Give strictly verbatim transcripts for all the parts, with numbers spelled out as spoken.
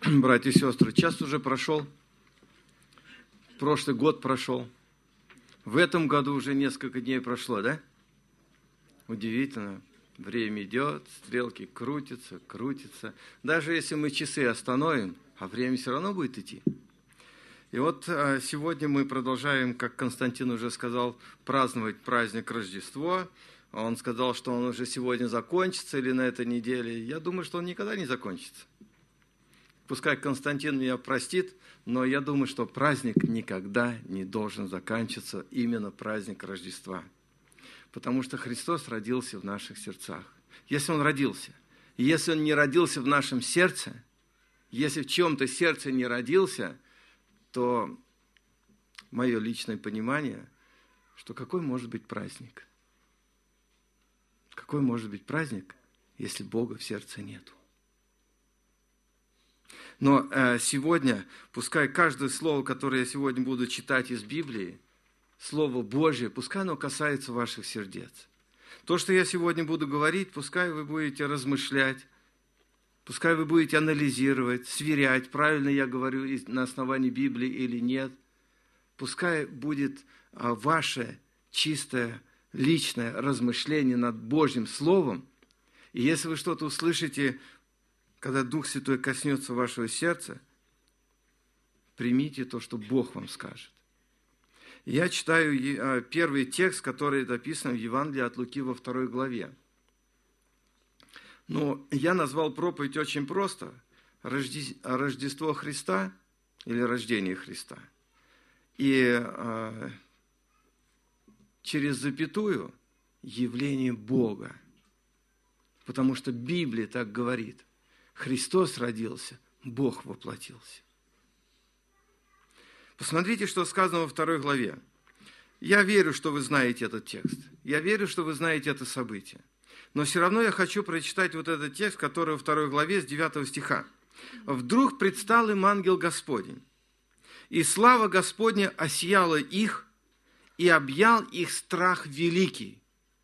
Братья и сестры, час уже прошел, прошлый год прошел, в этом году уже несколько дней прошло, да? Удивительно, время идет, стрелки крутятся, крутятся. Даже если мы часы остановим, а время все равно будет идти. И вот сегодня мы продолжаем, как Константин уже сказал, праздновать праздник Рождества. Он сказал, что он уже сегодня закончится или на этой неделе. Я думаю, что он никогда не закончится. Пускай Константин меня простит, но я думаю, что праздник никогда не должен заканчиваться, именно праздник Рождества. Потому что Христос родился в наших сердцах. Если Он родился, и если Он не родился в нашем сердце, если в чем-то сердце не родился, то мое личное понимание, что какой может быть праздник? Какой может быть праздник, если Бога в сердце нету? Но э, сегодня, пускай каждое слово, которое я сегодня буду читать из Библии, Слово Божье, пускай оно касается ваших сердец. То, что я сегодня буду говорить, пускай вы будете размышлять, пускай вы будете анализировать, сверять, правильно я говорю на основании Библии или нет. Пускай будет а, ваше чистое, личное размышление над Божьим Словом. И если вы что-то услышите, когда Дух Святой коснется вашего сердца, примите то, что Бог вам скажет. Я читаю первый текст, который написан в Евангелии от Луки во второй главе. Но я назвал проповедь очень просто. Рождество Христа или рождение Христа. И э, через запятую явление Бога. Потому что Библия так говорит. Христос родился, Бог воплотился. Посмотрите, что сказано во второй главе. Я верю, что вы знаете этот текст. Я верю, что вы знаете это событие. Но все равно я хочу прочитать вот этот текст, который во второй главе с девятого стиха. «Вдруг предстал им ангел Господень, и слава Господня осияла их, и объял их страх великий».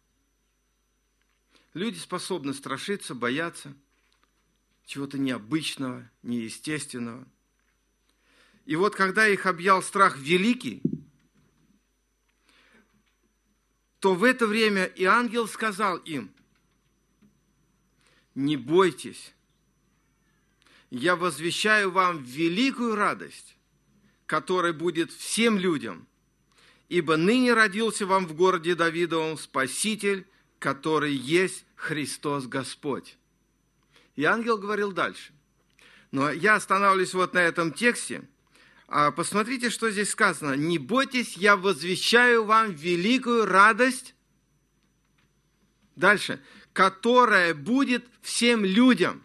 Люди способны страшиться, бояться чего-то необычного, неестественного. И вот когда их объял страх великий, то в это время и ангел сказал им: «Не бойтесь, я возвещаю вам великую радость, которая будет всем людям, ибо ныне родился вам в городе Давидовом Спаситель, который есть Христос Господь». И ангел говорил дальше. Но я останавливаюсь вот на этом тексте. Посмотрите, что здесь сказано. «Не бойтесь, я возвещаю вам великую радость». Дальше. «Которая будет всем людям».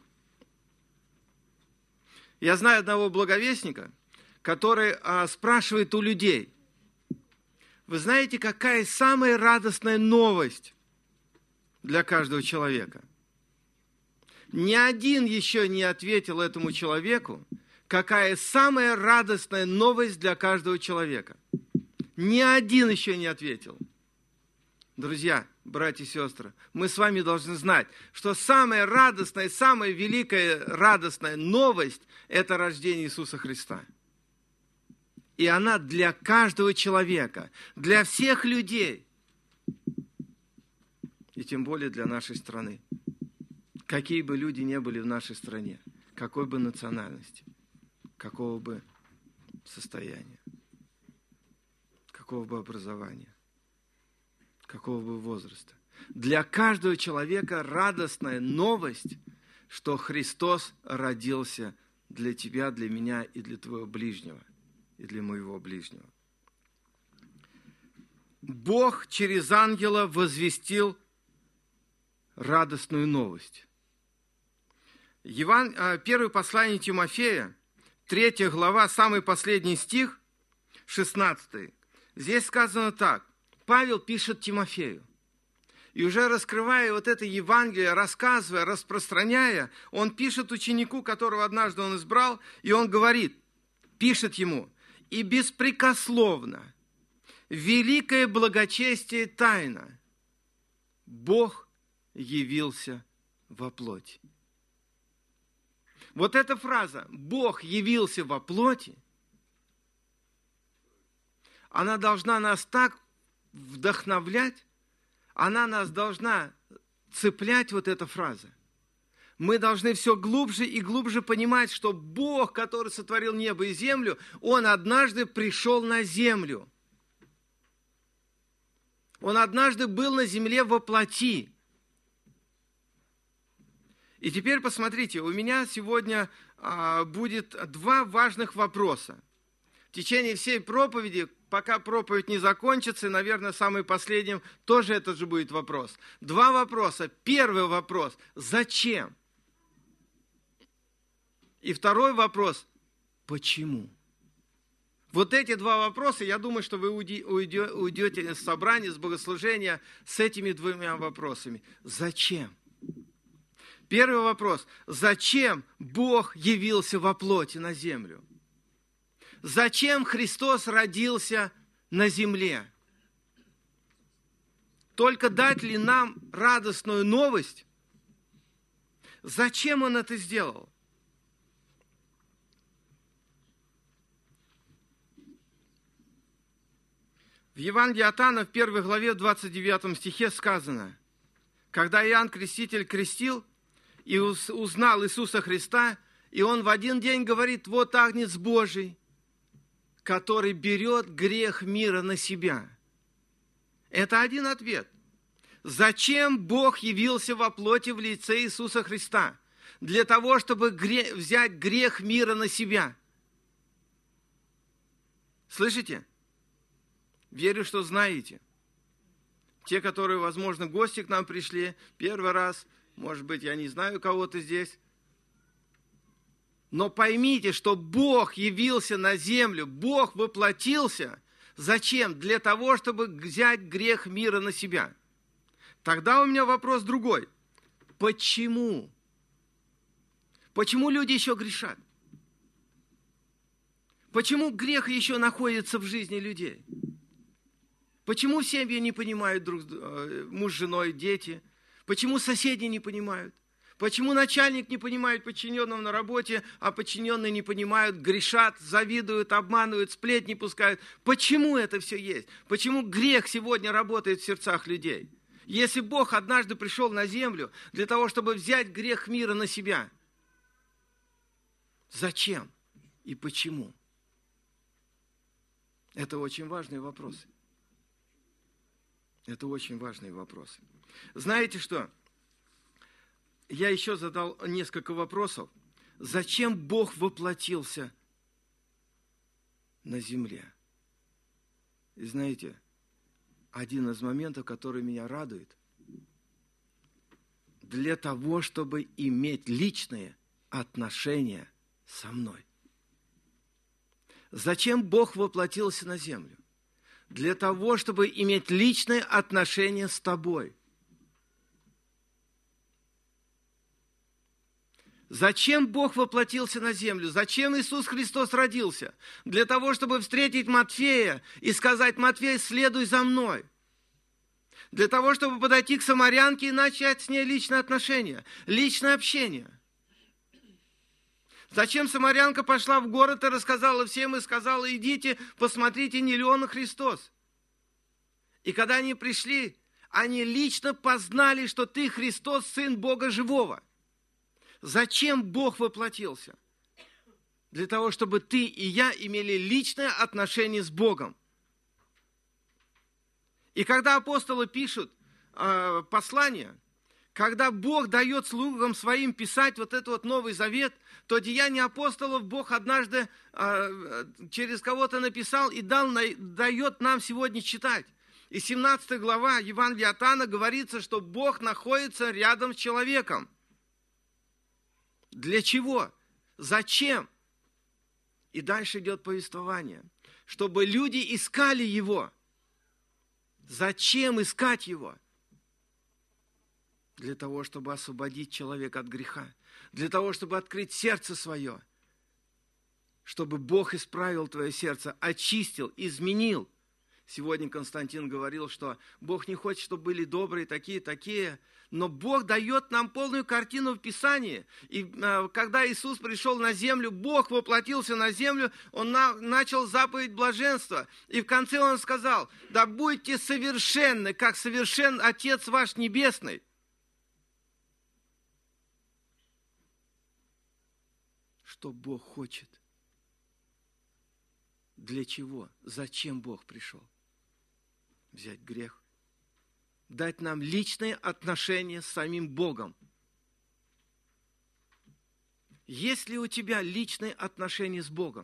Я знаю одного благовестника, который а, спрашивает у людей: вы знаете, какая самая радостная новость для каждого человека? Ни один еще не ответил этому человеку, какая самая радостная новость для каждого человека. Ни один еще не ответил. Друзья, братья и сестры, мы с вами должны знать, что самая радостная, самая великая радостная новость – это рождение Иисуса Христа. И она для каждого человека, для всех людей, и тем более для нашей страны. Какие бы люди ни были в нашей стране, какой бы национальности, какого бы состояния, какого бы образования, какого бы возраста. Для каждого человека радостная новость, что Христос родился для тебя, для меня и для твоего ближнего, и для моего ближнего. Бог через ангела возвестил радостную новость. Еван... Первое послание Тимофея, третья глава, самый последний стих, шестнадцатый. Здесь сказано так. Павел пишет Тимофею. И уже раскрывая вот это Евангелие, рассказывая, распространяя, он пишет ученику, которого однажды он избрал, и он говорит, пишет ему: «И беспрекословно, великое благочестие тайна, Бог явился во плоти». Вот эта фраза «Бог явился во плоти», она должна нас так вдохновлять, она нас должна цеплять, вот эта фраза. Мы должны все глубже и глубже понимать, что Бог, который сотворил небо и землю, Он однажды пришел на землю. Он однажды был на земле во плоти. И теперь посмотрите, у меня сегодня а, будет два важных вопроса. В течение всей проповеди, пока проповедь не закончится, и, наверное, самый последним тоже этот же будет вопрос. Два вопроса. Первый вопрос – зачем? И второй вопрос – почему? Вот эти два вопроса, я думаю, что вы уйдете с собрания, с богослужения с этими двумя вопросами. Зачем? Первый вопрос. Зачем Бог явился во плоти на землю? Зачем Христос родился на земле? Только дать ли нам радостную новость? Зачем Он это сделал? В Евангелии от Иоанна в первой главе в двадцать девятом стихе сказано: когда Иоанн Креститель крестил и узнал Иисуса Христа, и он в один день говорит: вот Агнец Божий, который берет грех мира на себя. Это один ответ. Зачем Бог явился во плоти в лице Иисуса Христа? Для того, чтобы грех, взять грех мира на себя. Слышите? Верю, что знаете. Те, которые, возможно, гости к нам пришли первый раз, может быть, я не знаю кого-то здесь. Но поймите, что Бог явился на землю, Бог воплотился. Зачем? Для того, чтобы взять грех мира на себя. Тогда у меня вопрос другой. Почему? Почему люди еще грешат? Почему грех еще находится в жизни людей? Почему семьи не понимают друг муж с женой, дети? Почему соседи не понимают? Почему начальник не понимает подчиненного на работе, а подчиненные не понимают, грешат, завидуют, обманывают, сплетни пускают? Почему это все есть? Почему грех сегодня работает в сердцах людей? Если Бог однажды пришел на землю для того, чтобы взять грех мира на себя, зачем и почему? Это очень важные вопросы. Это очень важные вопросы. Знаете что? Я еще задал несколько вопросов. Зачем Бог воплотился на земле? И знаете, один из моментов, который меня радует, для того, чтобы иметь личные отношения со мной. Зачем Бог воплотился на землю? Для того, чтобы иметь личные отношения с тобой. Зачем Бог воплотился на землю? Зачем Иисус Христос родился? Для того, чтобы встретить Матфея и сказать: Матфей, следуй за мной. Для того, чтобы подойти к самарянке и начать с ней личные отношения, личное общение. Зачем самарянка пошла в город и рассказала всем, и сказала: идите, посмотрите, не ли он Христос? И когда они пришли, они лично познали, что ты Христос, Сын Бога Живого. Зачем Бог воплотился? Для того, чтобы ты и я имели личное отношение с Богом. И когда апостолы пишут э, послания, когда Бог дает слугам своим писать вот этот вот Новый Завет, то Деяния апостолов Бог однажды э, через кого-то написал и дал, дает нам сегодня читать. И семнадцатая глава Евангелия от Иоанна говорится, что Бог находится рядом с человеком. Для чего? Зачем? И дальше идет повествование. Чтобы люди искали Его. Зачем искать Его? Для того, чтобы освободить человека от греха. Для того, чтобы открыть сердце свое. Чтобы Бог исправил твое сердце, очистил, изменил. Сегодня Константин говорил, что Бог не хочет, чтобы были добрые такие, такие, но Бог дает нам полную картину в Писании. И э, когда Иисус пришел на землю, Бог воплотился на землю, Он на, начал заповедь блаженства. И в конце Он сказал: да будьте совершенны, как совершен Отец ваш Небесный. Что Бог хочет? Для чего? Зачем Бог пришел? Взять грех, дать нам личные отношения с самим Богом. Есть ли у тебя личные отношения с Богом?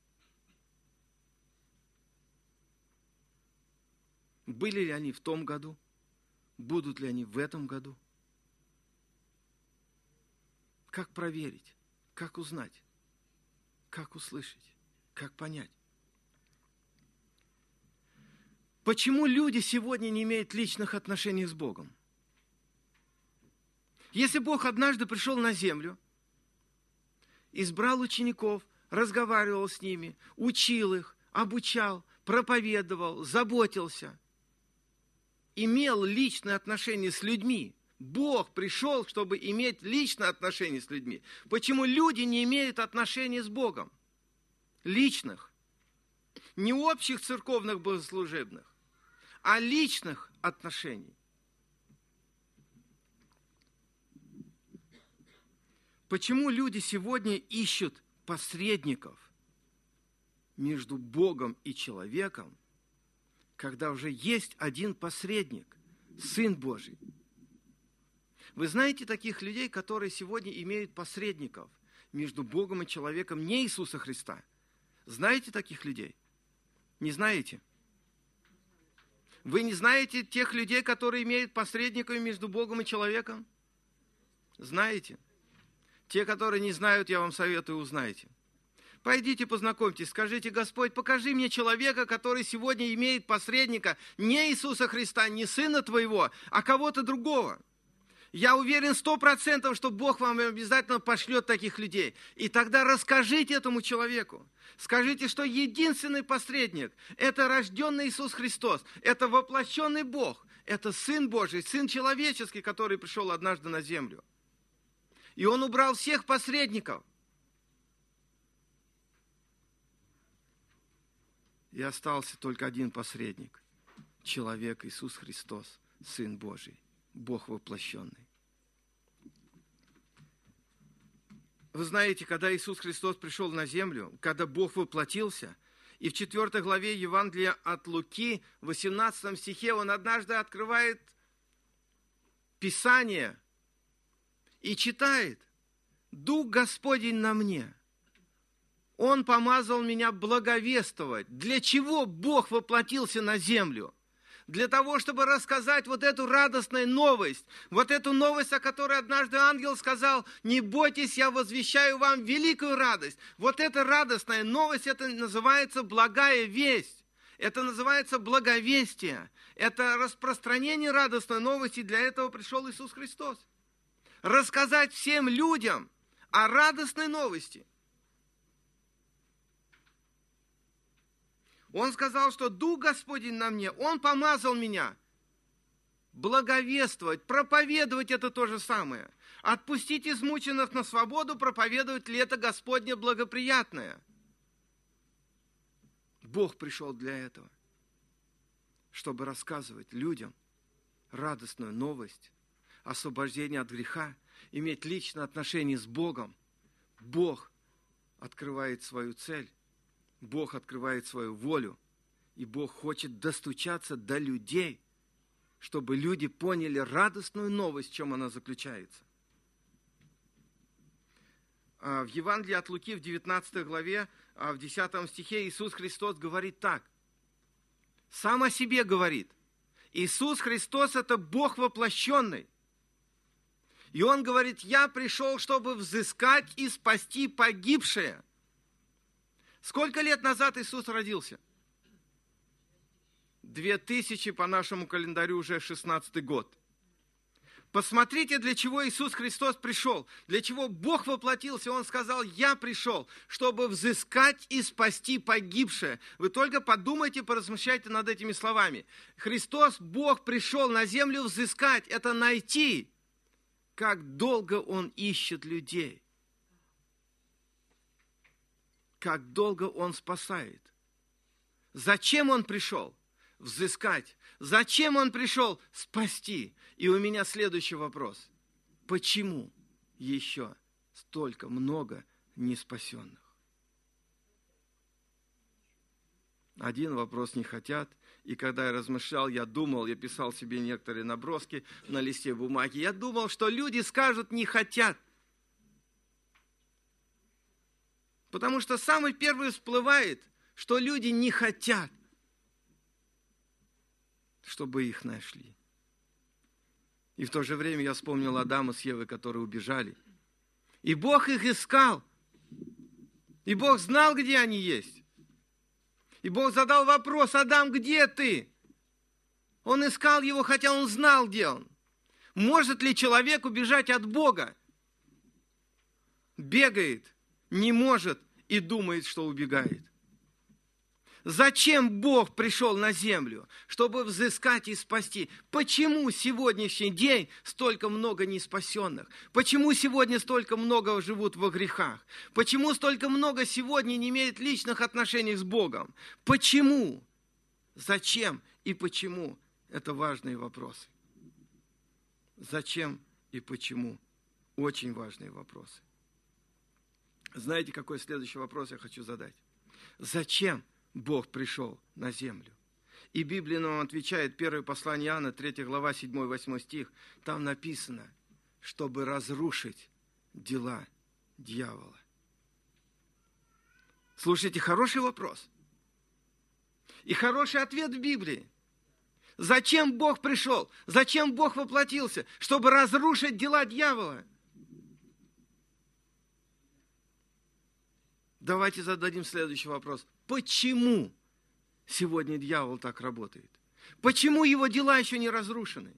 Были ли они в том году? Будут ли они в этом году? Как проверить? Как узнать? Как услышать? Как понять? Почему люди сегодня не имеют личных отношений с Богом? Если Бог однажды пришел на землю, избрал учеников, разговаривал с ними, учил их, обучал, проповедовал, заботился, имел личные отношения с людьми, Бог пришел, чтобы иметь личные отношения с людьми. Почему люди не имеют отношений с Богом? Личных. Не общих церковных богослужебных, а личных отношений. Почему люди сегодня ищут посредников между Богом и человеком, когда уже есть один посредник, Сын Божий? Вы знаете таких людей, которые сегодня имеют посредников между Богом и человеком, не Иисуса Христа? Знаете таких людей? Не знаете? Вы не знаете тех людей, которые имеют посредников между Богом и человеком? Знаете? Те, которые не знают, я вам советую, узнайте. Пойдите познакомьтесь, скажите: Господь, покажи мне человека, который сегодня имеет посредника, не Иисуса Христа, не Сына Твоего, а кого-то другого. Я уверен сто процентов, что Бог вам обязательно пошлет таких людей. И тогда расскажите этому человеку. Скажите, что единственный посредник – это рожденный Иисус Христос, это воплощенный Бог, это Сын Божий, Сын человеческий, который пришел однажды на землю. И Он убрал всех посредников. И остался только один посредник – человек Иисус Христос, Сын Божий, Бог воплощенный. Вы знаете, когда Иисус Христос пришел на землю, когда Бог воплотился, и в четвёртой главе Евангелия от Луки, в восемнадцатом стихе, Он однажды открывает Писание и читает: «Дух Господень на мне, Он помазал меня благовествовать». Для чего Бог воплотился на землю? Для того, чтобы рассказать вот эту радостную новость, вот эту новость, о которой однажды ангел сказал: «Не бойтесь, я возвещаю вам великую радость». Вот эта радостная новость, это называется благая весть, это называется благовестие, это распространение радостной новости, для этого пришел Иисус Христос. Рассказать всем людям о радостной новости. Он сказал, что Дух Господень на мне, Он помазал меня благовествовать, проповедовать — это то же самое. Отпустить измученных на свободу, проповедовать лето Господне благоприятное. Бог пришел для этого, чтобы рассказывать людям радостную новость, освобождение от греха, иметь личное отношение с Богом. Бог открывает свою цель. Бог открывает свою волю, и Бог хочет достучаться до людей, чтобы люди поняли радостную новость, в чем она заключается. В Евангелии от Луки, в девятнадцатой главе, в десятом стихе Иисус Христос говорит так. Сам о себе говорит. Иисус Христос – это Бог воплощенный. И Он говорит: «Я пришел, чтобы взыскать и спасти погибшее». Сколько лет назад Иисус родился? Две тысячи, по нашему календарю уже шестнадцатый год. Посмотрите, для чего Иисус Христос пришел, для чего Бог воплотился. Он сказал: я пришел, чтобы взыскать и спасти погибшее. Вы только подумайте, поразмышляйте над этими словами. Христос, Бог, пришел на землю взыскать, это найти. Как долго Он ищет людей. Как долго Он спасает. Зачем Он пришел? Взыскать. Зачем Он пришел? Спасти. И у меня следующий вопрос. Почему еще столько много неспасенных? Один вопрос: не хотят. И когда я размышлял, я думал, я писал себе некоторые наброски на листе бумаги, я думал, что люди скажут: не хотят. Потому что самый первый всплывает, что люди не хотят, чтобы их нашли. И в то же время я вспомнил Адама с Евой, которые убежали. И Бог их искал. И Бог знал, где они есть. И Бог задал вопрос: Адам, где ты? Он искал его, хотя он знал, где он. Может ли человек убежать от Бога? Бегает, не может и думает, что убегает. Зачем Бог пришел на землю? Чтобы взыскать и спасти. Почему сегодняшний день столько много неспасенных? Почему сегодня столько много живут во грехах? Почему столько много сегодня не имеет личных отношений с Богом? Почему? Зачем и почему? Это важные вопросы. Зачем и почему? Очень важные вопросы. Знаете, какой следующий вопрос я хочу задать? Зачем Бог пришел на землю? И Библия нам отвечает, первое послание Иоанна, третья глава, седьмой-восьмой стих. Там написано: чтобы разрушить дела дьявола. Слушайте, хороший вопрос. И хороший ответ в Библии. Зачем Бог пришел? Зачем Бог воплотился? Чтобы разрушить дела дьявола. Давайте зададим следующий вопрос. Почему сегодня дьявол так работает? Почему его дела еще не разрушены?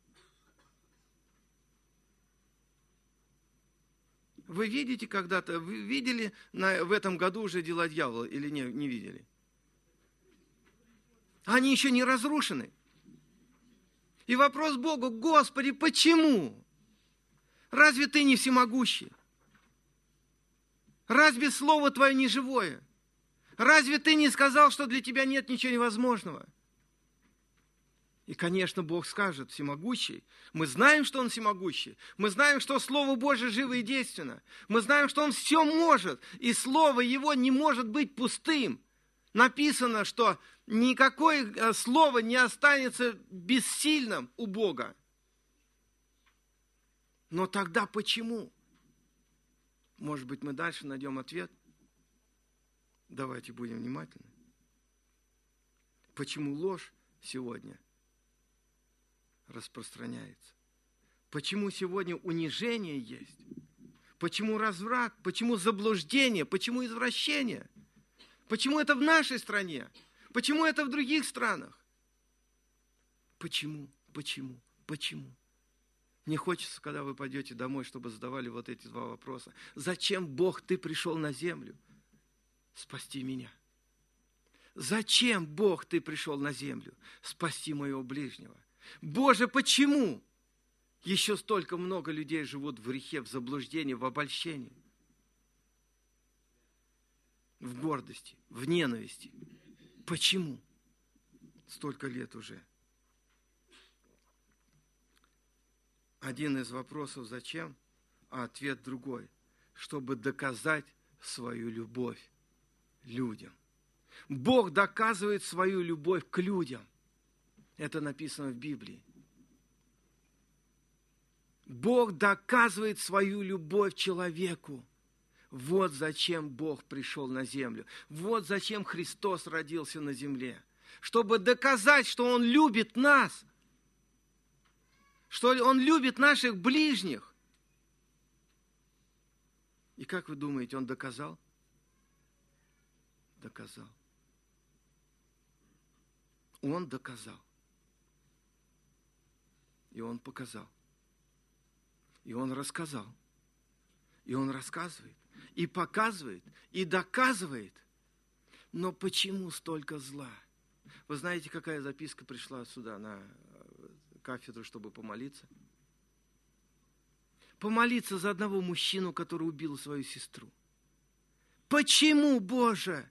Вы видите когда-то, вы видели на, в этом году уже дела дьявола или не, не видели? Они еще не разрушены. И вопрос Богу: Господи, почему? Разве Ты не всемогущий? Разве Слово Твое не живое? Разве Ты не сказал, что для Тебя нет ничего невозможного? И, конечно, Бог скажет: всемогущий. Мы знаем, что Он всемогущий. Мы знаем, что Слово Божие живо и действенно. Мы знаем, что Он все может. И Слово Его не может быть пустым. Написано, что никакое слово не останется бессильным у Бога. Но тогда почему? Может быть, мы дальше найдем ответ? Давайте будем внимательны. Почему ложь сегодня распространяется? Почему сегодня унижение есть? Почему разврат? Почему заблуждение? Почему извращение? Почему это в нашей стране? Почему это в других странах? Почему? Почему? Почему? Мне хочется, когда вы пойдете домой, чтобы задавали вот эти два вопроса. Зачем, Бог, Ты пришел на землю? Спасти меня. Зачем, Бог, Ты пришел на землю? Спасти моего ближнего. Боже, почему еще столько много людей живут в грехе, в заблуждении, в обольщении? В гордости, в ненависти. Почему? Столько лет уже. Один из вопросов зачем, а ответ другой. Чтобы доказать свою любовь людям. Бог доказывает свою любовь к людям. Это написано в Библии. Бог доказывает свою любовь человеку. Вот зачем Бог пришел на землю. Вот зачем Христос родился на земле. Чтобы доказать, что Он любит нас. Что Он любит наших ближних. И как вы думаете, Он доказал? Доказал. Он доказал. И Он показал. И он рассказал. И он рассказывает, и показывает, и доказывает. Но почему столько зла? Вы знаете, какая записка пришла сюда, на кафедру, чтобы помолиться? Помолиться за одного мужчину, который убил свою сестру. Почему, Боже?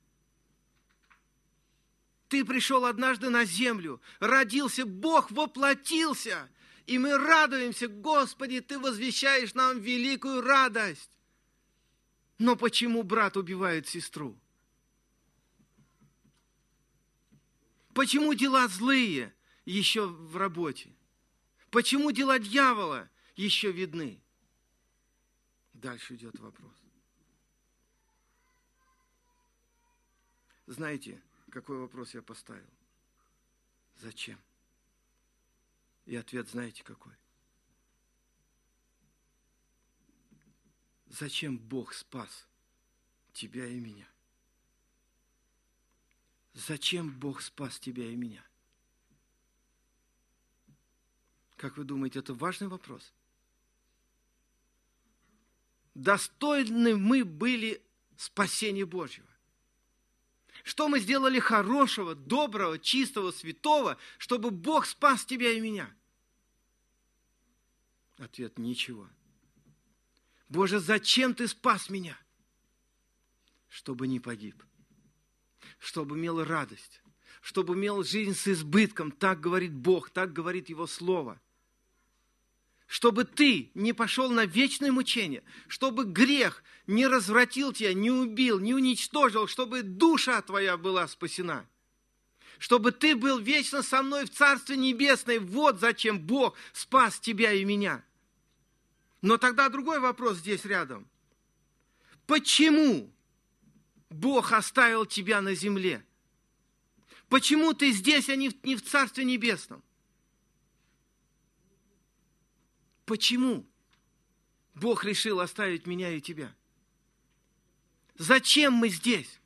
Ты пришел однажды на землю, родился, Бог воплотился, и мы радуемся, Господи, Ты возвещаешь нам великую радость. Но почему брат убивает сестру? Почему дела злые еще в работе? Почему дела дьявола еще видны? Дальше идет вопрос. Знаете, какой вопрос я поставил? Зачем? И ответ знаете какой? Зачем Бог спас тебя и меня? Зачем Бог спас тебя и меня? Как вы думаете, это важный вопрос? Достойны мы были спасения Божьего? Что мы сделали хорошего, доброго, чистого, святого, чтобы Бог спас тебя и меня? Ответ – ничего. Боже, зачем Ты спас меня? Чтобы не погиб. Чтобы имел радость. Чтобы имел жизнь с избытком. Так говорит Бог, так говорит Его Слово. Чтобы ты не пошел на вечное мучение, чтобы грех не развратил тебя, не убил, не уничтожил, чтобы душа твоя была спасена. Чтобы ты был вечно со мной в Царстве Небесное. Вот зачем Бог спас тебя и меня. Но тогда другой вопрос здесь рядом. Почему Бог оставил тебя на земле? Почему ты здесь, а не в, не в Царстве Небесном? Почему Бог решил оставить меня и тебя? Зачем мы здесь?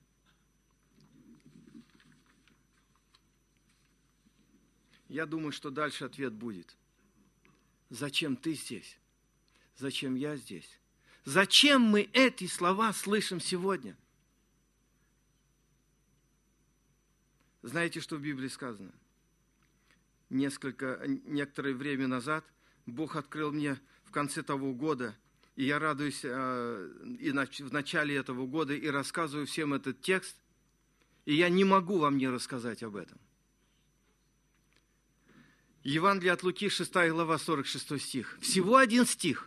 Я думаю, что дальше ответ будет. Зачем ты здесь? Зачем я здесь? Зачем мы эти слова слышим сегодня? Знаете, что в Библии сказано? Несколько, некоторое время назад Бог открыл мне в конце того года, и я радуюсь э, и на, в начале этого года, и рассказываю всем этот текст, и я не могу вам не рассказать об этом. Евангелие от Луки, шестая глава, сорок шестой стих. Всего один стих.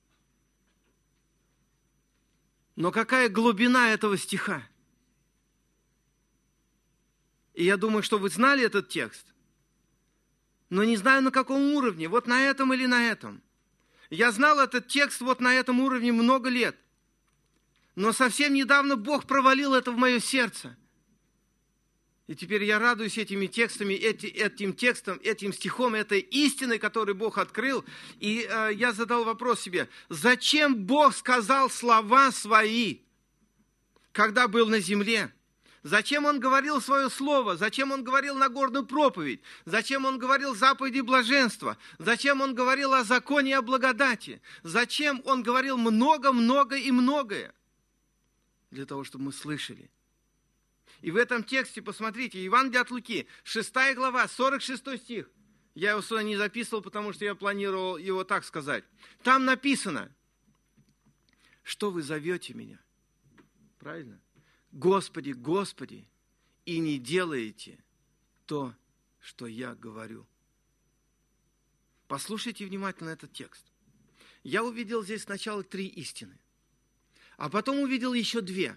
Но какая глубина этого стиха? И я думаю, что вы знали этот текст, но не знаю, на каком уровне, вот на этом или на этом. Я знал этот текст вот на этом уровне много лет, но совсем недавно Бог провалил это в мое сердце. И теперь я радуюсь этими текстами, эти, этим текстом, этим стихом, этой истиной, которую Бог открыл. И э, я задал вопрос себе, зачем Бог сказал слова свои, когда был на земле? Зачем Он говорил свое слово? Зачем Он говорил Нагорную проповедь? Зачем Он говорил заповеди блаженства? Зачем Он говорил о законе и о благодати? Зачем Он говорил много-много и многое? Для того, чтобы мы слышали. И в этом тексте, посмотрите, Евангелие от Луки, шестая глава, сорок шестой стих. Я его сюда не записывал, потому что я планировал его так сказать. Там написано, что вы зовете меня. Правильно? Господи, Господи, и не делаете то, что я говорю. Послушайте внимательно этот текст. Я увидел здесь сначала три истины, а потом увидел еще две.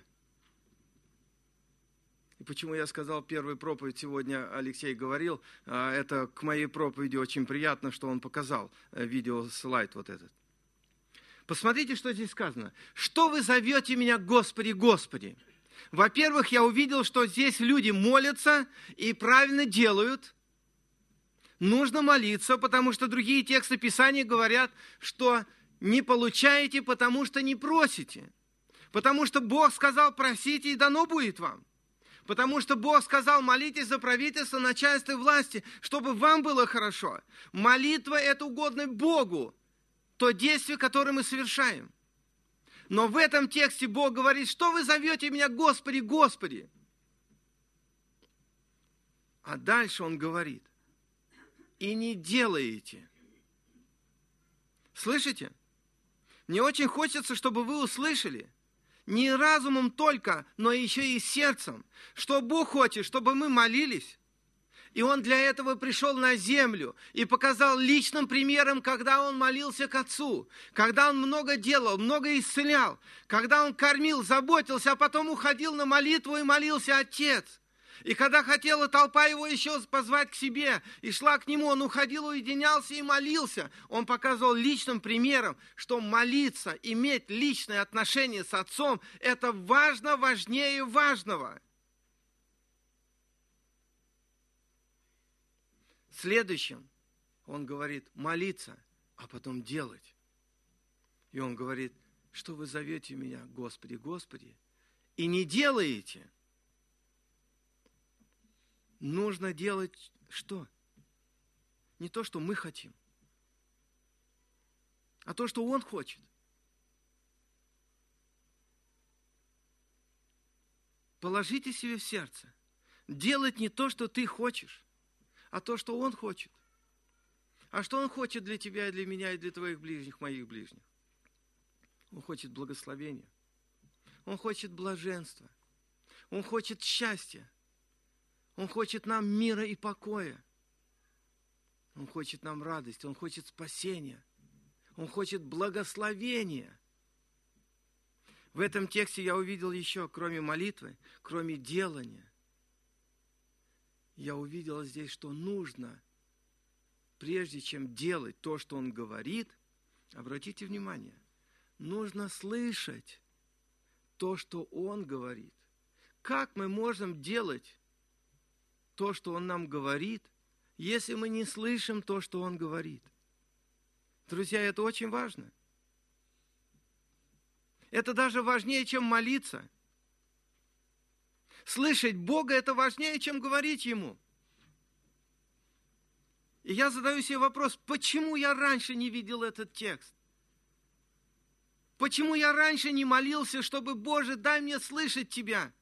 И почему я сказал первую проповедь сегодня, Алексей говорил, это к моей проповеди очень приятно, что он показал видеослайд вот этот. Посмотрите, что здесь сказано. Что вы зовете меня, Господи, Господи? Во-первых, я увидел, что здесь люди молятся и правильно делают. Нужно молиться, потому что другие тексты Писания говорят, что не получаете, потому что не просите. Потому что Бог сказал, просите, и дано будет вам. Потому что Бог сказал, молитесь за правительство, начальство и власти, чтобы вам было хорошо. Молитва – это угодно Богу. то действие, которое мы совершаем. Но в этом тексте Бог говорит, что вы зовете меня Господи, Господи. А дальше Он говорит, и не делаете. Слышите? Мне очень хочется, чтобы вы услышали, не разумом только, но еще и сердцем, что Бог хочет, чтобы мы молились. И Он для этого пришел на землю и показал личным примером, когда Он молился к Отцу, когда Он много делал, много исцелял, когда Он кормил, заботился, а потом уходил на молитву и молился Отец. И когда хотела толпа Его еще позвать к себе и шла к Нему, Он уходил, уединялся и молился. Он показывал личным примером, что молиться, иметь личное отношение с Отцом – это важно, важнее важного. Следующим Он говорит молиться, а потом делать. И Он говорит, что вы зовете меня, Господи, Господи, и не делаете. Нужно делать что? Не то, что мы хотим, а то, что Он хочет. Положите себе в сердце. Делать не то, что ты хочешь, а то, что Он хочет. А что Он хочет для тебя, и для меня, и для твоих ближних, моих ближних? Он хочет благословения. Он хочет блаженства. Он хочет счастья. Он хочет нам мира и покоя. Он хочет нам радости. Он хочет спасения. Он хочет благословения. В этом тексте я увидел еще, кроме молитвы, кроме делания, я увидел здесь, что нужно, прежде чем делать то, что Он говорит, обратите внимание, нужно слышать то, что Он говорит. Как мы можем делать то, что Он нам говорит, если мы не слышим то, что Он говорит? Друзья, это очень важно. Это даже важнее, чем молиться. Слышать Бога – это важнее, чем говорить Ему. И я задаю себе вопрос, почему я раньше не видел этот текст? Почему я раньше не молился, чтобы, Боже, дай мне слышать Тебя?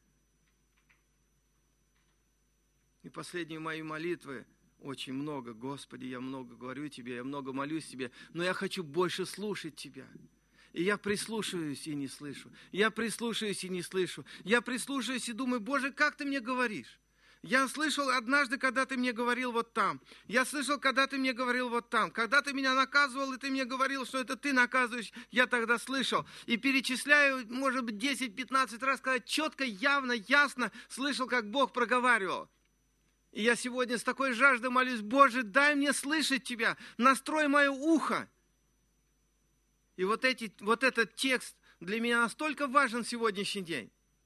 И последние мои молитвы очень много. Господи, я много говорю Тебе, я много молюсь Тебе, но я хочу больше слушать Тебя. И я прислушиваюсь и не слышу. Я прислушиваюсь и не слышу. Я прислушиваюсь и думаю, Боже, как Ты мне говоришь? Я слышал однажды, когда Ты мне говорил вот там. Я слышал, когда Ты мне говорил вот там. Когда Ты меня наказывал, и Ты мне говорил, что это Ты наказываешь, я тогда слышал. И перечисляю, может быть, десять-пятнадцать раз, когда четко, явно, ясно слышал, как Бог проговаривал. И я сегодня с такой жаждой молюсь, Боже, дай мне слышать Тебя, настрой мое ухо. И вот, эти, вот этот текст для меня настолько важен в сегодняшний день.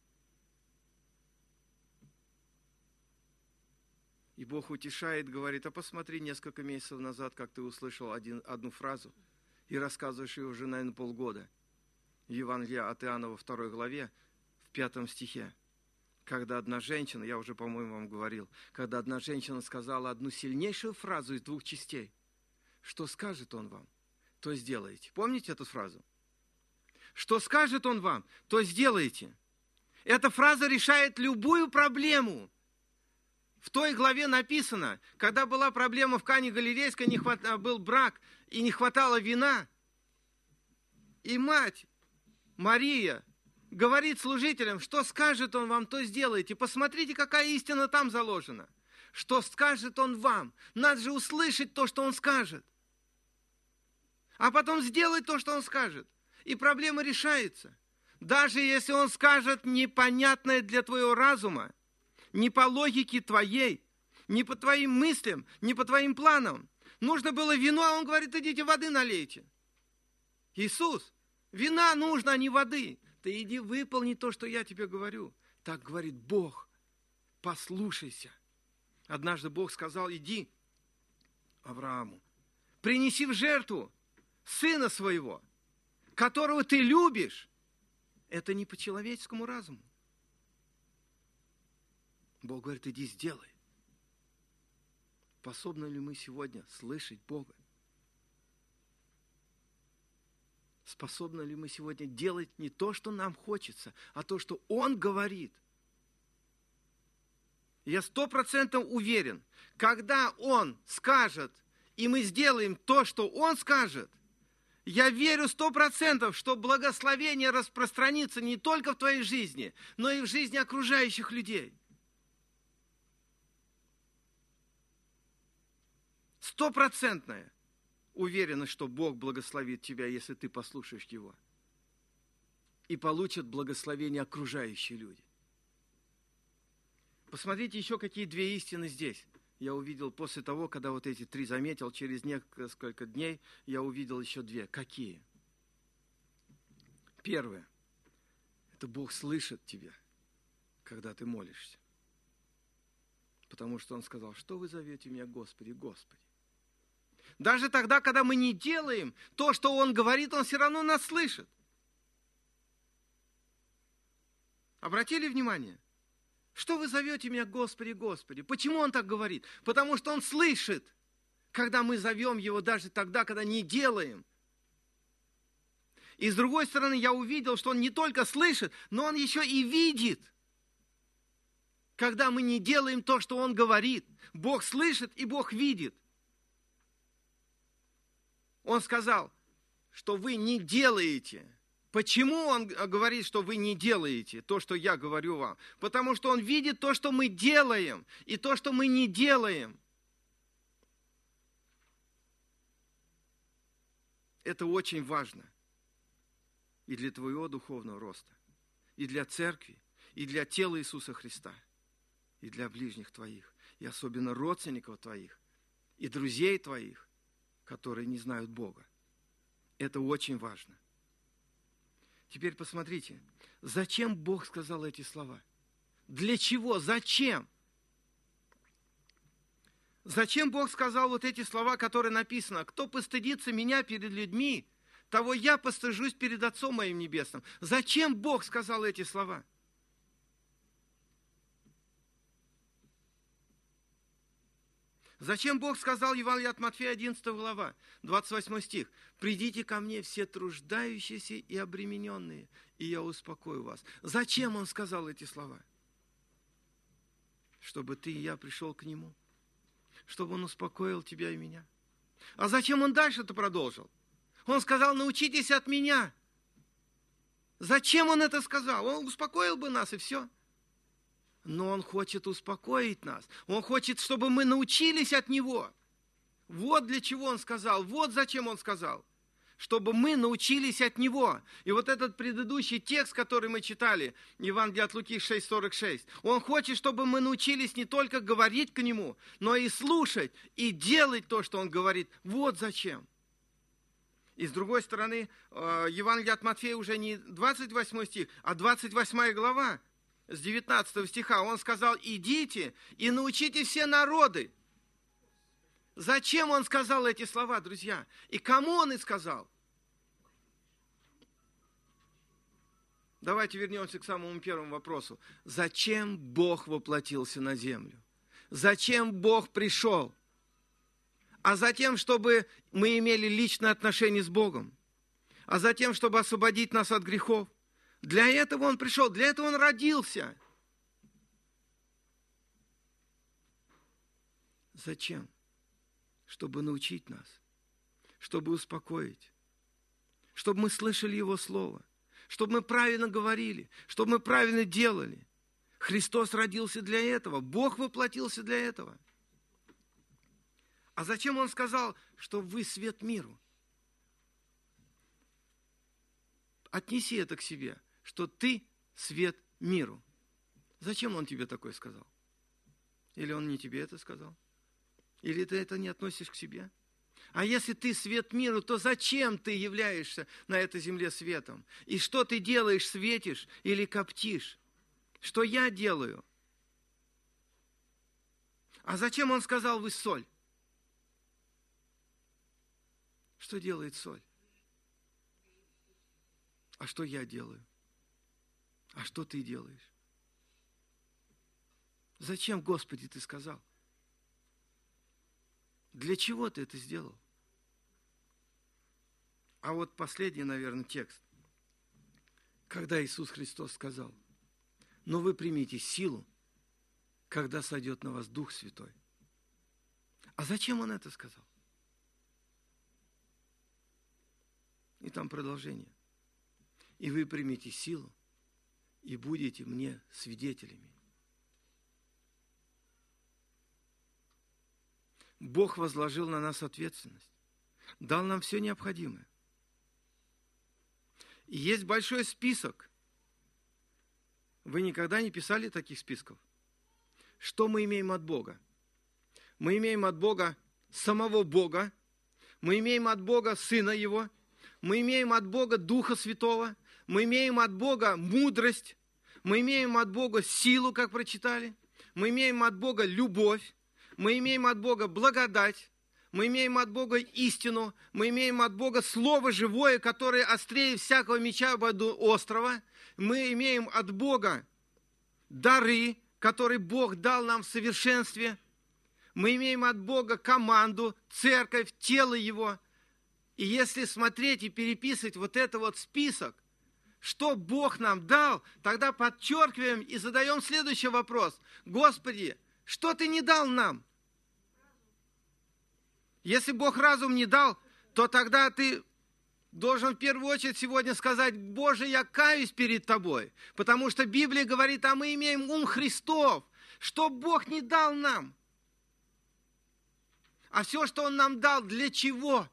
И Бог утешает, говорит, а посмотри несколько месяцев назад, как ты услышал один, одну фразу, и рассказываешь ее уже, наверное, полгода. Евангелие от Иоанна во второй главе, в пятом стихе. Когда одна женщина, я уже, по-моему, вам говорил, когда одна женщина сказала одну сильнейшую фразу из двух частей, что скажет Он вам, то сделаете. Помните эту фразу? Что скажет Он вам, то сделаете. Эта фраза решает любую проблему. В той главе написано, когда была проблема в Кане Галилейской, не хват... был брак и не хватало вина, и мать Мария говорит служителям, что скажет Он вам, то сделайте. Посмотрите, какая истина там заложена. Что скажет Он вам. Надо же услышать то, что Он скажет. А потом сделать то, что Он скажет. И проблема решается. Даже если Он скажет непонятное для твоего разума, не по логике твоей, не по твоим мыслям, не по твоим планам. Нужно было вино, а Он говорит, идите воды налейте. Иисус, вина нужно, а не воды. Ты иди выполни то, что я тебе говорю. Так говорит Бог. Послушайся. Однажды Бог сказал, иди Аврааму, принеси в жертву сына своего, которого ты любишь. Это не по человеческому разуму. Бог говорит, иди сделай. Способны ли мы сегодня слышать Бога? Способны ли мы сегодня делать не то, что нам хочется, а то, что Он говорит? Я сто процентов уверен, когда Он скажет, и мы сделаем то, что Он скажет, я верю сто процентов, что благословение распространится не только в твоей жизни, но и в жизни окружающих людей. Стопроцентная уверенность, что Бог благословит тебя, если ты послушаешь Его. И получат благословение окружающие люди. Посмотрите еще какие две истины здесь. Я увидел после того, когда вот эти три заметил, через несколько дней я увидел еще две. Какие? Первое. Это Бог слышит тебя, когда ты молишься. Потому что Он сказал, что вы зовете меня, Господи, Господи. Даже тогда, когда мы не делаем то, что Он говорит, Он все равно нас слышит. Обратили внимание? Что вы зовете меня, Господи, Господи? Почему Он так говорит? Потому что Он слышит, когда мы зовем Его даже тогда, когда не делаем. И с другой стороны, я увидел, что Он не только слышит, но Он еще и видит, когда мы не делаем то, что Он говорит. Бог слышит и Бог видит. Он сказал, что вы не делаете. Почему Он говорит, что вы не делаете то, что я говорю вам? Потому что Он видит то, что мы делаем, и то, что мы не делаем. Это очень важно и для твоего духовного роста, и для церкви, и для тела Иисуса Христа, и для ближних твоих, и особенно родственников твоих, и друзей твоих, которые не знают Бога. Это очень важно. Теперь посмотрите, зачем Бог сказал эти слова? Для чего? Зачем? Зачем Бог сказал вот эти слова, которые написаны? Кто постыдится меня перед людьми, того я постыжусь перед Отцом моим Небесным. Зачем Бог сказал эти слова? Зачем Бог сказал, Евангелие от Матфея, одиннадцатая глава, двадцать восьмой стих, «Придите ко мне все труждающиеся и обремененные, и я успокою вас». Зачем Он сказал эти слова? Чтобы ты и я пришел к Нему, чтобы Он успокоил тебя и меня. А зачем Он дальше-то продолжил? Он сказал, научитесь от меня. Зачем Он это сказал? Он успокоил бы нас, и все. Но Он хочет успокоить нас. Он хочет, чтобы мы научились от Него. Вот для чего Он сказал, вот зачем Он сказал. Чтобы мы научились от Него. И вот этот предыдущий текст, который мы читали, Евангелие от Луки шесть сорок шесть, Он хочет, чтобы мы научились не только говорить к Нему, но и слушать, и делать то, что Он говорит. Вот зачем. И с другой стороны, Евангелие от Матфея уже не двадцать восьмой стих, а двадцать восьмая глава. С девятнадцатого стиха Он сказал, идите и научите все народы. Зачем Он сказал эти слова, друзья? И кому Он их сказал? Давайте вернемся к самому первому вопросу. Зачем Бог воплотился на землю? Зачем Бог пришел? А затем, чтобы мы имели личное отношение с Богом. А затем, чтобы освободить нас от грехов. Для этого Он пришел, для этого Он родился. Зачем? Чтобы научить нас, чтобы успокоить, чтобы мы слышали Его Слово, чтобы мы правильно говорили, чтобы мы правильно делали. Христос родился для этого, Бог воплотился для этого. А зачем Он сказал, что вы свет миру? Отнеси это к себе, что ты свет миру. Зачем Он тебе такое сказал? Или Он не тебе это сказал? Или ты это не относишь к себе? А если ты свет миру, то зачем ты являешься на этой земле светом? И что ты делаешь, светишь или коптишь? Что я делаю? А зачем Он сказал, вы соль? Что делает соль? А что я делаю? А что ты делаешь? Зачем, Господи, ты сказал? Для чего ты это сделал? А вот последний, наверное, текст. Когда Иисус Христос сказал: но вы примите силу, когда сойдет на вас Дух Святой. А зачем Он это сказал? И там продолжение. И вы примите силу, и будете мне свидетелями. Бог возложил на нас ответственность, дал нам все необходимое. И есть большой список. Вы никогда не писали таких списков? Что мы имеем от Бога? Мы имеем от Бога самого Бога, мы имеем от Бога Сына Его, мы имеем от Бога Духа Святого, мы имеем от Бога мудрость, мы имеем от Бога силу, как прочитали, мы имеем от Бога любовь, мы имеем от Бога благодать, мы имеем от Бога истину, мы имеем от Бога Слово живое, которое острее всякого меча обоюдоострого, мы имеем от Бога дары, которые Бог дал нам в совершенстве, мы имеем от Бога команду, церковь, тело Его. И если смотреть и переписывать вот это вот список, что Бог нам дал, тогда подчеркиваем и задаем следующий вопрос. Господи, что Ты не дал нам? Если Бог разум не дал, то тогда Ты должен в первую очередь сегодня сказать: Боже, я каюсь перед Тобой. Потому что Библия говорит, а мы имеем ум Христов. Что Бог не дал нам? А все, что Он нам дал, для чего?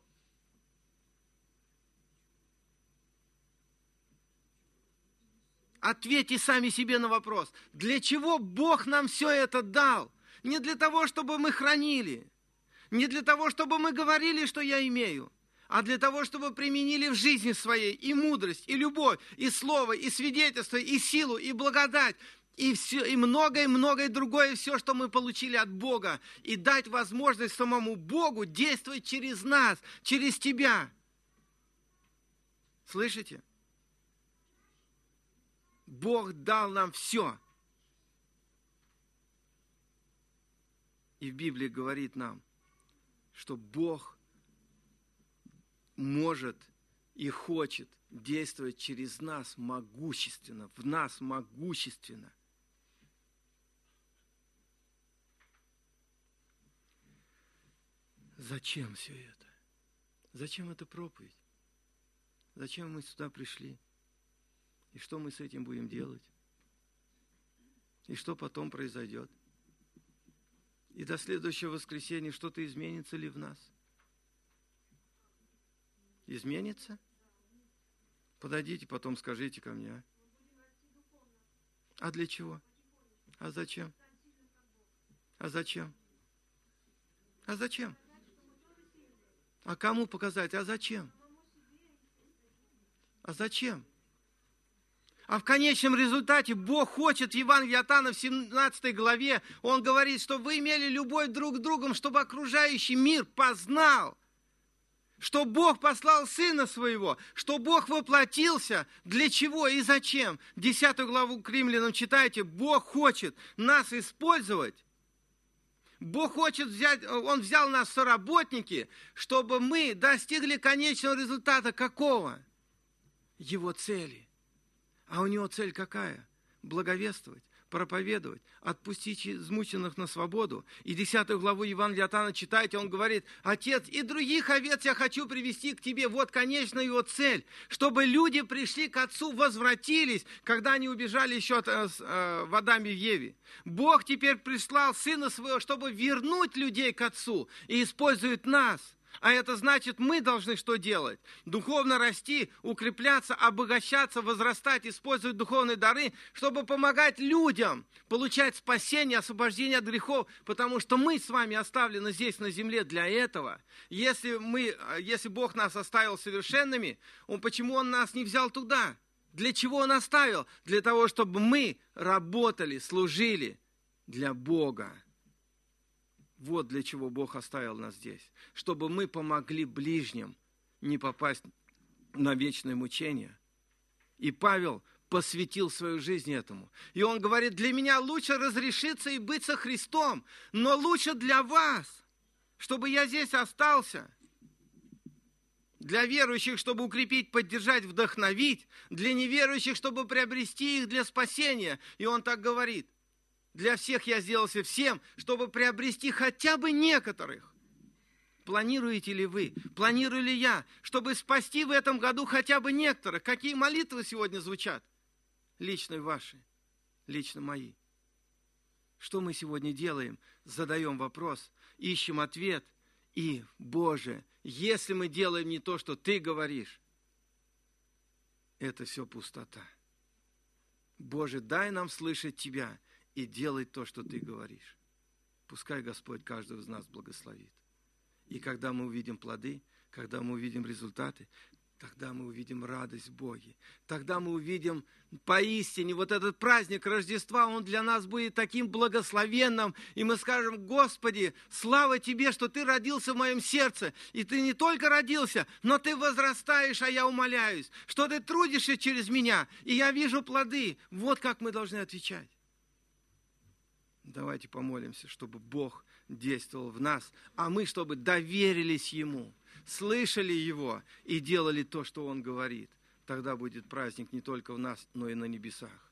Ответьте сами себе на вопрос. Для чего Бог нам все это дал? Не для того, чтобы мы хранили. Не для того, чтобы мы говорили, что я имею. А для того, чтобы применили в жизни своей и мудрость, и любовь, и слово, и свидетельство, и силу, и благодать, и все, и многое-многое другое, все, что мы получили от Бога. И дать возможность самому Богу действовать через нас, через тебя. Слышите? Бог дал нам все. И в Библии говорит нам, что Бог может и хочет действовать через нас могущественно, в нас могущественно. Зачем все это? Зачем эта проповедь? Зачем мы сюда пришли? И что мы с этим будем делать? И что потом произойдет? И до следующего воскресенья что-то изменится ли в нас? Изменится? Подойдите, потом скажите ко мне. А для чего? А зачем? А зачем? А зачем? А кому показать? А зачем? А зачем? А в конечном результате Бог хочет в Евангелии от Иоанна в семнадцатой главе, Он говорит, что вы имели любовь друг к другу, чтобы окружающий мир познал, что Бог послал Сына Своего, что Бог воплотился, для чего и зачем. Десятую главу к Римлянам читайте, Бог хочет нас использовать. Бог хочет взять, Он взял нас в соработники, чтобы мы достигли конечного результата какого? Его цели. А у него цель какая? Благовествовать, проповедовать, отпустить измученных на свободу. И десятую главу Евангелия от Иоанна читайте, он говорит: Отец, и других овец я хочу привести к тебе. Вот, конечно, его цель. Чтобы люди пришли к Отцу, возвратились, когда они убежали еще от, э, в Адаме и Еве. Бог теперь прислал Сына Своего, чтобы вернуть людей к Отцу, и использует нас. А это значит, мы должны что делать? Духовно расти, укрепляться, обогащаться, возрастать, использовать духовные дары, чтобы помогать людям получать спасение, освобождение от грехов, потому что мы с вами оставлены здесь на земле для этого. Если, мы, если Бог нас оставил совершенными, Он, почему Он нас не взял туда? Для чего Он оставил? Для того, чтобы мы работали, служили для Бога. Вот для чего Бог оставил нас здесь. Чтобы мы помогли ближним не попасть на вечное мучение. И Павел посвятил свою жизнь этому. И он говорит: для меня лучше разрешиться и быть со Христом, но лучше для вас, чтобы я здесь остался. Для верующих, чтобы укрепить, поддержать, вдохновить. Для неверующих, чтобы приобрести их для спасения. И он так говорит. Для всех я сделался всем, чтобы приобрести хотя бы некоторых. Планируете ли вы, планирую ли я, чтобы спасти в этом году хотя бы некоторых? Какие молитвы сегодня звучат? Лично ваши, лично мои. Что мы сегодня делаем? Задаем вопрос, ищем ответ. И, Боже, если мы делаем не то, что Ты говоришь, это все пустота. Боже, дай нам слышать Тебя и делать то, что Ты говоришь. Пускай Господь каждого из нас благословит. И когда мы увидим плоды, когда мы увидим результаты, тогда мы увидим радость в Боге. Тогда мы увидим поистине вот этот праздник Рождества, он для нас будет таким благословенным. И мы скажем: Господи, слава Тебе, что Ты родился в моем сердце. И Ты не только родился, но Ты возрастаешь, а я умоляюсь. Что Ты трудишься через меня, и я вижу плоды. Вот как мы должны отвечать. Давайте помолимся, чтобы Бог действовал в нас, а мы, чтобы доверились Ему, слышали Его и делали то, что Он говорит. Тогда будет праздник не только в нас, но и на небесах.